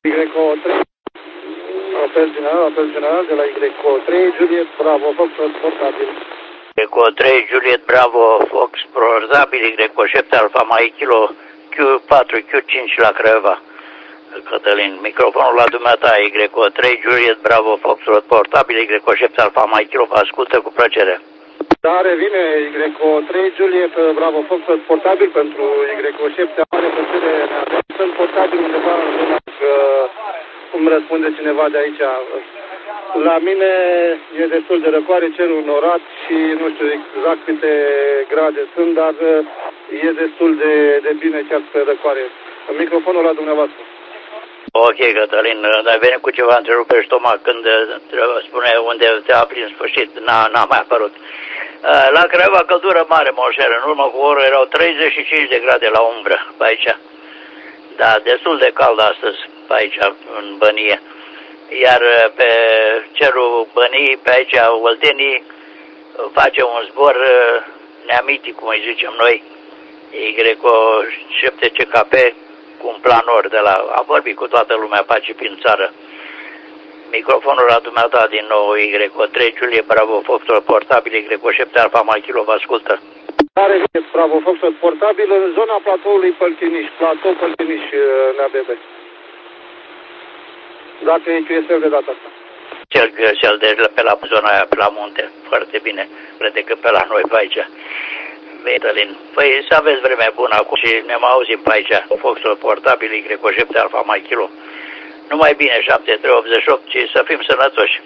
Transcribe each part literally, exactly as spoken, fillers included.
Y trei, apel general, apel general de la Y trei, Juliet, Bravo, Fox, portabil. Y trei, Juliet, Bravo, Fox, portabil, Y șapte, Alfa, Mai, Kilo, Q patru, Q cinci la Craiova. Cătălin, microfonul la dumneata, Y trei, Juliet, Bravo, Fox, portabil, Y șapte, Alfa, Mai, Kilo, vă ascultă cu plăcere. Da, revine Y trei, Juliet, Bravo, Fox, portabil pentru Y șapte, mare plăcere, sunt portabil undeva în zona, că cum răspunde cineva de aici. La mine e destul de răcoare, cerul norat și nu știu exact câte grade sunt, dar e destul de, de bine chiar spre răcoare. Microfonul la dumneavoastră. Ok, Cătălin, ai venit cu ceva întrerupere stomac când spune unde te afli în sfârșit, n-a mai apărut. La Craiova căldură mare, moșeră, în urmă cu o oră erau treizeci și cinci de grade la umbră pe aici. Da, destul de cald astăzi pe aici, în Bănie. Iar pe cerul Bănii, pe aici, Oltenii, face un zbor neamitic, cum îi zicem noi, Y șapte C K P, cu un planor de la... A vorbit cu toată lumea pe aici prin țară. Microfonul la dumneata din nou, Y trei, Julie, Bravo, Foxtrot, portabil, Y șapte, Alfa, Mai, Kilo, vă ascultă. Are Bravo, Foxtrot, portabil în zona platoului Păltiniș, platou Păltiniș, N B B. Dacă e Q S L de data asta. Cel Q S L de pe la zona aia, pe la munte, foarte bine, crede că pe la noi pe aici. Cătălin, păi să aveți vreme bună acum și ne mai auzim pe aici, Foxtrot, portabil, Y șapte, Alfa, Mai, Kilo. Numai bine, șapte trei optzeci și opt, și să fim sănătoși.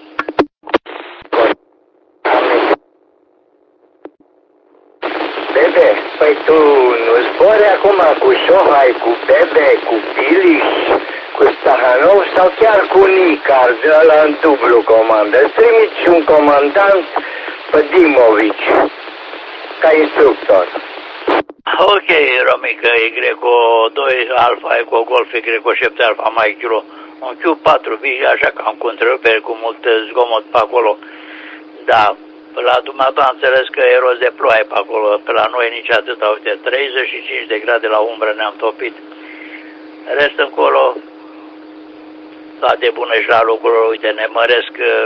Bebe, păi tu nu zbori acum cu Sohai, cu Bebe, cu Biliș, cu Stahanov sau chiar cu Nicar de ăla în dublu comandă? Îți trimiți un comandant pe Dimovici ca instructor. Ok, Romică, Y doi, Alfa, Eco Golf, Y șapte, Alfa, Mai, Kilo. Un Q patru, vii așa cam cu întreruperi, cu mult zgomot pe acolo. Da, la dumneata am înțeles că e rost de ploaie pe acolo, pe la noi nici atâta, uite, treizeci și cinci de grade la umbră ne-am topit. Rest încolo, toate bune și la lucruri, uite, ne măresc, uh,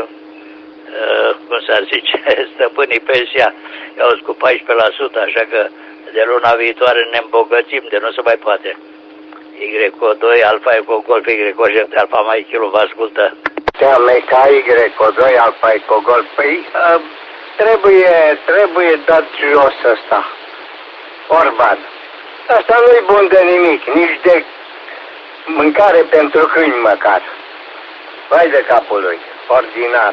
cum s-ar zice, stăpânii pensia, i-au cu paisprezece la sută, așa că de luna viitoare ne îmbogățim, de nu se mai poate. Y doi, Alfa, Eco Golf, Y șapte, Alfa, Mai, Kilo, vă ascultă. Teameca, Y doi, Alfa, Eco Golf. Păi, uh, trebuie, trebuie dat jos ăsta. Orban. Asta nu-i bun de nimic, nici de mâncare pentru câini măcar. Vai de capul lui, ordinar.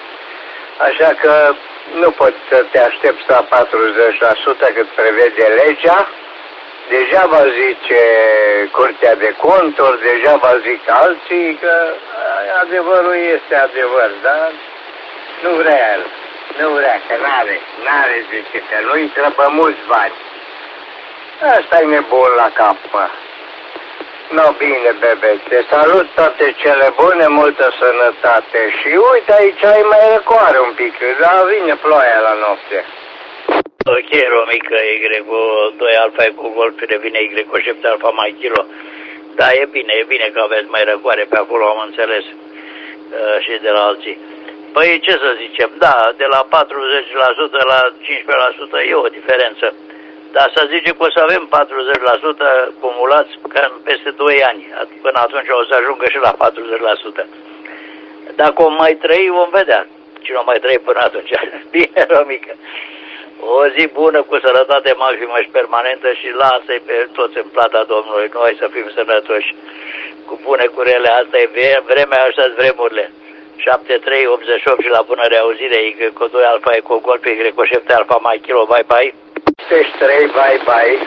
Așa că nu poți să te aștepți la patruzeci la sută cât prevede legea. Degeaba zice Curtea de Conturi, degeaba zic alții că adevărul este adevăr, dar nu vrea el, nu vrea, că n-are, n-are, zice, că nu-i trebuie mulți bani. Asta-i nebun la cap, mă. No, bine, bebe, te salut, toate cele bune, multă sănătate și uite, aici ai mai răcoare un pic, dar vine ploaia la noapte. Ok, Romică, Y doi, Alfa, Eco Golf, revine Y șapte, Alfa, Mai, Kilo. Da, e bine, e bine că aveți mai răcoare pe acolo, am înțeles, uh, și de la alții. Păi, ce să zicem, da, de la patruzeci la sută la cincisprezece la sută e o diferență. Dar să zicem că o să avem patruzeci la sută cumulați peste doi ani. Până atunci o să ajungă și la patruzeci la sută. Dacă o mai trăi, vom vedea. Cine o mai trăi până atunci. Bine, Romică. O zi bună, cu sănătate maximă și permanentă și lasă-i pe toți în plata Domnului. Noi să fim sănătoși. Cu bune, cu rele, asta e vremea, așa vremurile. șapte trei optzeci și opt și la bună reauzire. Y doi, Alfa, Eco Golf, Y șapte, Alfa, Mai, Kilo, bye bye. trei, bye bye.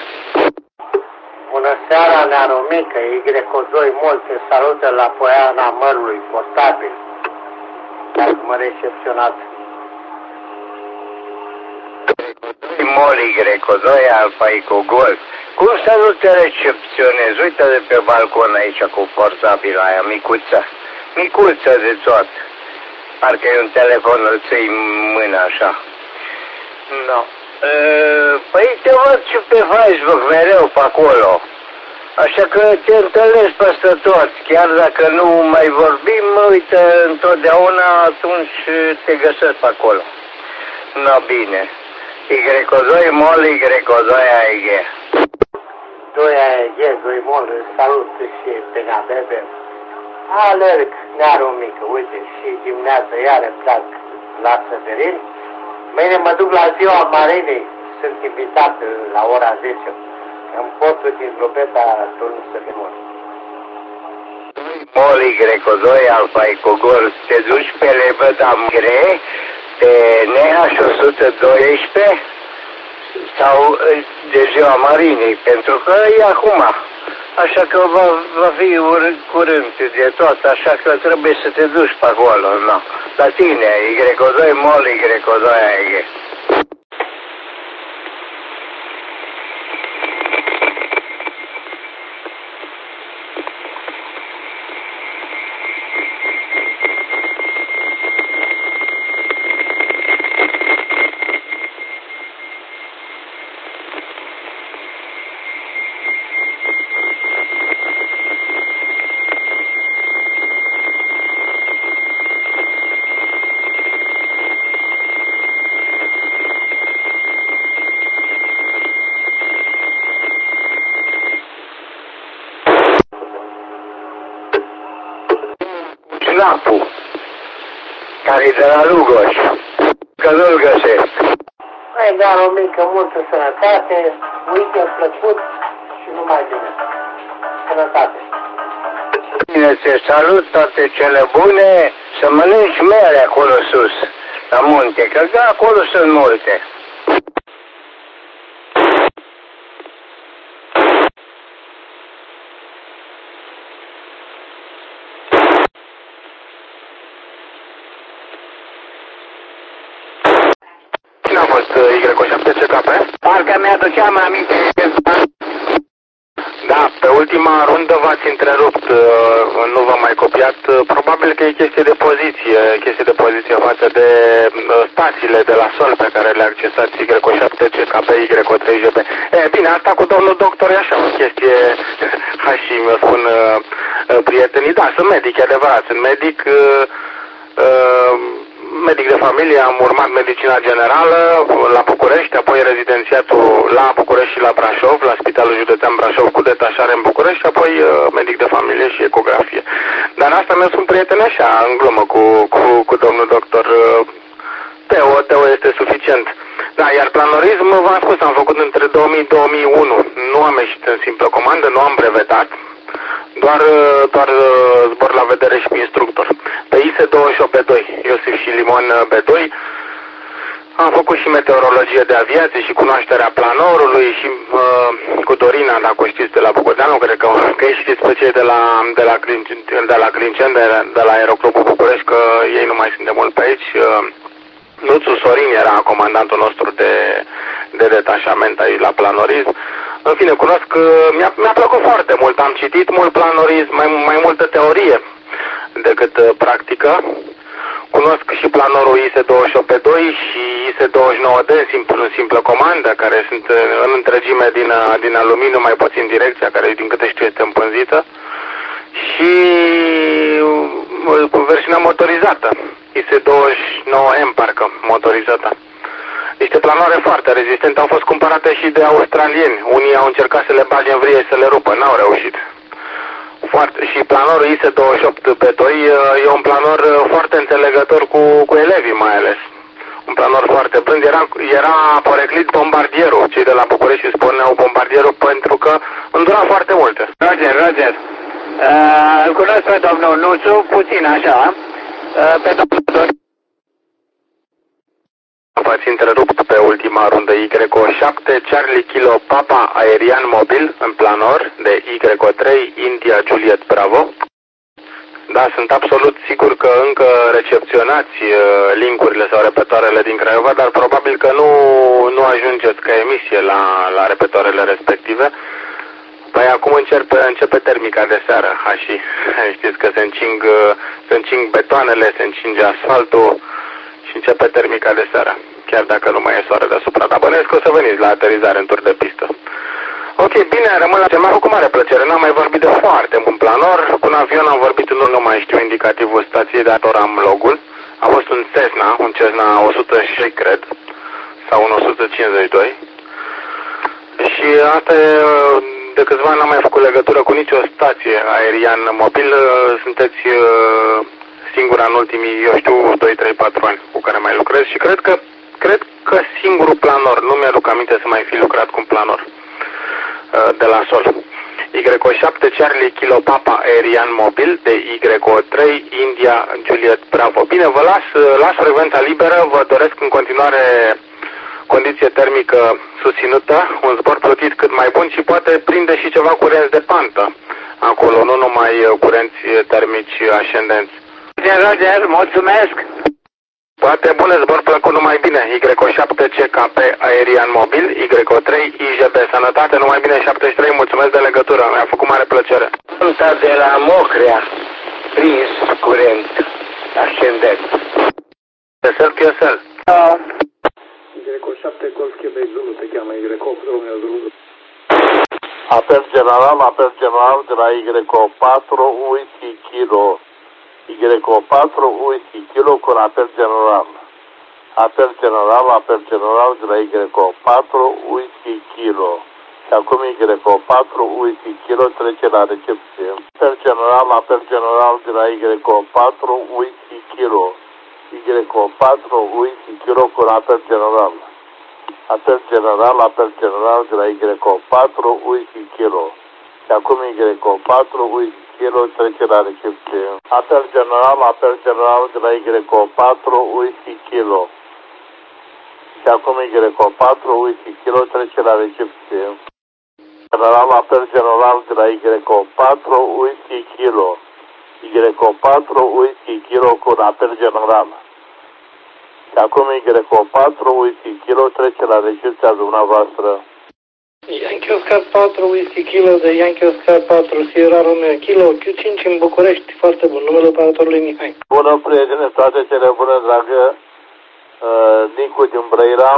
Bună seara, Nea Romică, Y doi, mult te salută la Poiana Mărului, portabil. Dacă mă recepționați. Mol, Y doi, Alfa, Eco Golf. Cum să nu te recepționezi? Uite de pe balcon aici cu portabila aia, micuță. Micuță de tot. Parcă e un telefon, îl ții în mână așa. No. Păi te văd și pe Facebook mereu pe acolo. Așa că te întâlnesc peste toți, chiar dacă nu mai vorbim, uite, întotdeauna atunci te găsesc pe acolo. No, bine. Y doi mol, Y doi A E G. doi A E G, doi mol, salut și pe Gabebe. Alerg, neară mică, uite, și dimineața iar îmi plac la Săverin. Mâine mă duc la ziua Marinei, sunt invitat la ora zece. În portul din Globeta, turnul Sălimon. Mol, Y doi, Alfa Ecogol, te duci pe Lebădam Gre, pe N H o sută doisprezece sau de ziua Marinei, pentru că e acum. Așa că va, va fi curând de tot, așa că trebuie să te duci pe acolo, no. La tine, Y doi mol, Y doi A E G. Lapu, care e de la Lugoș, că nu-l găsesc. Mai dar o mică, multă sănătate, weekend plăcut și numai bine. Sănătate. Bine, te salut, toate cele bune, să mănânci mere acolo sus, la munte, că da, acolo sunt multe. Cine a fost Y șapte C K P? Parcă mi-aduceam aminte. Da, pe ultima rundă v-ați întrerupt, nu v-am mai copiat. Probabil că e chestie de poziție, chestie de poziție față de stațiile de la sol pe care le accesați Y șapte C K P, Y trei G P. E, bine, asta cu domnul doctor e așa, o chestie, ha și mi-o spun prietenii, da, sunt medic, e adevărat, sunt medic, medic de familie, am urmat medicina generală la București, apoi rezidențiatul la București și la Brașov, la Spitalul Județean Brașov cu detașare în București, apoi medic de familie și ecografie. Dar asta mi-o sunt prieteni așa, în glumă cu, cu, cu domnul doctor Teo, Teo este suficient. Da, iar planorism, v-am spus, am făcut între două mii - două mii unu, nu am ieșit în simplă comandă, nu am brevetat, doar, doar zbor la vedere și cu instructor. Pe I S douăzeci și opt B doi, Iosif și Limon B doi, am făcut și meteorologie de aviație și cunoașterea planorului și uh, cu Dorina, dacă o știți, de la București, nu cred că, că ei știți pe cei de la, de la, de la Clincen, de, de la Aeroclubul București, că ei nu mai sunt de mult pe aici. Uh, Nuțu Sorin era comandantul nostru de, de detașament aici la planorism. În fine, cunosc că mi-a, mi-a plăcut foarte mult. Am citit mult planorism, mai, mai multă teorie decât uh, practică. Cunosc și planorul I S douăzeci și opt B doi și I S douăzeci și nouă D în, simpl, în simplă comandă, care sunt în întregime din, din aluminiu, mai puțin direcția, care din câte știu este împânzită. Și cu versiunea motorizată, I S douăzeci și nouă M parcă, motorizată. Niște planoare foarte rezistente, au fost cumpărate și de australieni. Unii au încercat să le bage în vrie și să le rupă, n-au reușit. Foarte. Și planorul I S douăzeci și opt B doi e un planor foarte înțelegător cu, cu elevii mai ales. Un planor foarte blând. Era, era poreclit bombardierul. Cei de la București îi spuneau bombardierul pentru că îndura foarte multe. Roger, Roger. Uh, îl cunosc pe domnul Nuțu, puțin așa. Uh, pe domnul V-ați întrerupt pe ultima rundă Y șapte, Charlie Kilo Papa aerian mobil în planor de Y trei India Juliet Bravo. Da, sunt absolut sigur că încă recepționați linkurile sau repetoarele din Craiova, dar probabil că nu, nu ajungeți ca emisie la, la repetoarele respective. Păi acum începe, începe termica de seară, ha, și știți că se încing, se încing betoanele, se încinge asfaltul și începe termica de seară, chiar dacă nu mai e soare deasupra. Dar bănesc că o să veniți la aterizare în tur de pistă. Ok, bine, rămân la ce mi-a făcut mare plăcere. N-am mai vorbit de foarte mult planor. Cu un avion am vorbit, nu, nu mai știu indicativul stației, dar doar am logul. A fost un Cessna, un Cessna o sută șase, cred, sau un o sută cincizeci și doi. Și asta e, de câțiva ani n-am mai făcut legătură cu nicio stație aerian mobil. Sunteți singura în ultimii, eu știu, doi, trei, patru ani cu care mai lucrez și cred că, cred că singurul planor, nu mi-aduc aminte să mai fi lucrat cu un planor de la sol. Y O șapte Charlie Kilo Papa aerian mobil de Y O trei India Juliet Bravo. Bine, vă las, las frecvența liberă, vă doresc în continuare condiție termică susținută, un zbor plătit cât mai bun și poate prinde și ceva curenți de pantă acolo, nu numai curenți termici ascendenți. Roger, mulțumesc! Poate bune, zbor plăcut, numai bine. Y O șapte C K P aerian mobil, Y O trei I J B Sănătate, numai bine șaptezeci și trei, mulțumesc de legătură, mi-a făcut mare plăcere. Punta de la Mocrea, prins curent ascendent. Căsel, Căsel. Da. Y O șapte Golf Quebec Zulu, te cheamă Y opt Romeo Zulu. Apel general, apel general de la Y O patru Whisky Kilo. Y O patru Whisky Kilo cu un apel general. Apel general, apel general de la Y O patru Whisky Kilo. Și acum Y O patru Whisky Kilo trece la recepție. Apel general, apel general de la Y O patru Whisky Kilo. Y O patru Whisky Kilo cu un apel general. Apel general, apel general de la Y O patru Whisky Kilo. Și acum Y O patru Whisky Kilo trece la recepție. Apel general, apel general de la Y O patru Whisky Kilo. Și acum Y O patru Whisky Kilo trece la recepție. General, apel general de la Y O patru Whisky Kilo. Y O patru Whisky Kilo cu un apel general. Și acum Y O patru Whisky Kilo trece la recepția dumneavoastră. Yankee Oscar patru Whisky Kilo de Yankee Oscar patru Sierra Romeo Kilo Q cinci în București, foarte bun, numele operatorului Mihai. Bună, prietene, toate cele bune, dragă uh, Nicu din Brăila.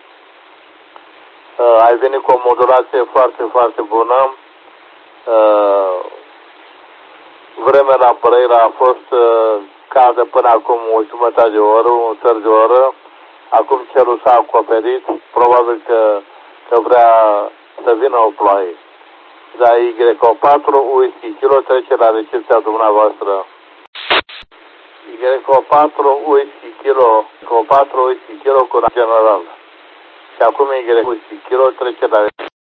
Uh, ai venit cu o modulație foarte, foarte bună. Uh, vremea la Brăila a fost uh, caldă până acum o jumătate de oră, un sfert de oră. Acum cerul s-a acoperit, probabil că, că vrea să vină o ploaie. Dar Y O patru Whisky Kilo trece la recepția dumneavoastră. Y O patru Whisky Kilo, Y O patru Whisky Kilo cu general. Și acum Y Whisky Kilo trece la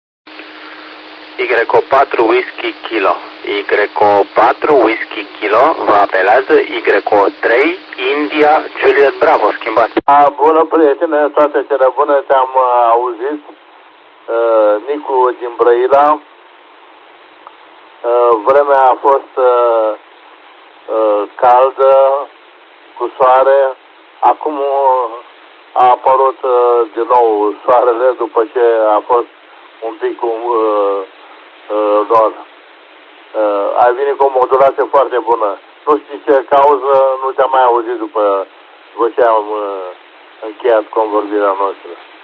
Y O patru Whisky Kilo. Y O patru Whisky Kilo vă apelează Y O trei India Juliet Bravo, schimbați. A, bună, prietene, toate cele bune, te-am uh, auzit. Uh, Nicu din Brăila. Uh, vremea a fost uh, uh, caldă, cu soare. Acum uh, a apărut uh, din nou soarele după ce a fost un pic uh, uh, doar. Uh, ai venit cu o modulație foarte bună. Nu știi ce cauză, nu te-am mai auzit după, după ce am uh, încheiat convorbirea noastră.